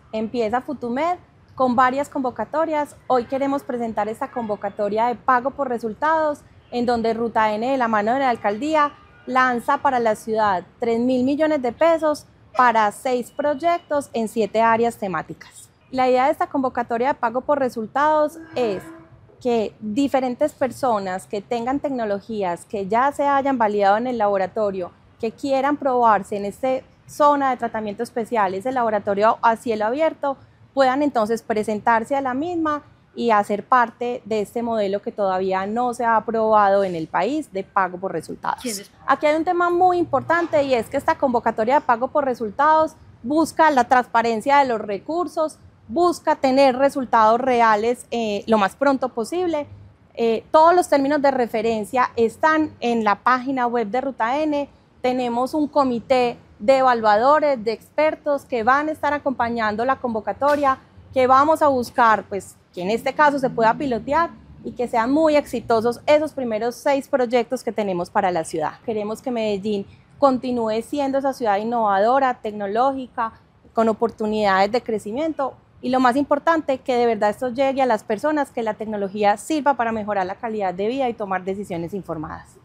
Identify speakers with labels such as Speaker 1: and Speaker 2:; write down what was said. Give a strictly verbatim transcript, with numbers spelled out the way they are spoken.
Speaker 1: Empieza Futumed con varias convocatorias. Hoy queremos presentar esta convocatoria de pago por resultados, en donde Ruta N, de la mano de la alcaldía, lanza para la ciudad tres mil millones de pesos para seis proyectos en siete áreas temáticas. La idea de esta convocatoria de pago por resultados es que diferentes personas que tengan tecnologías que ya se hayan validado en el laboratorio, que quieran probarse en esta zona de tratamiento especial, ese laboratorio a cielo abierto, puedan entonces presentarse a la misma y hacer parte de este modelo que todavía no se ha aprobado en el país de pago por resultados. Aquí hay un tema muy importante, y es que esta convocatoria de pago por resultados busca la transparencia de los recursos, busca tener resultados reales eh, lo más pronto posible. Eh, todos los términos de referencia están en la página web de Ruta N. Tenemos un comité de evaluadores, de expertos que van a estar acompañando la convocatoria, que vamos a buscar pues, que en este caso se pueda pilotear y que sean muy exitosos esos primeros seis proyectos que tenemos para la ciudad. Queremos que Medellín continúe siendo esa ciudad innovadora, tecnológica, con oportunidades de crecimiento, y lo más importante, que de verdad esto llegue a las personas, que la tecnología sirva para mejorar la calidad de vida y tomar decisiones informadas.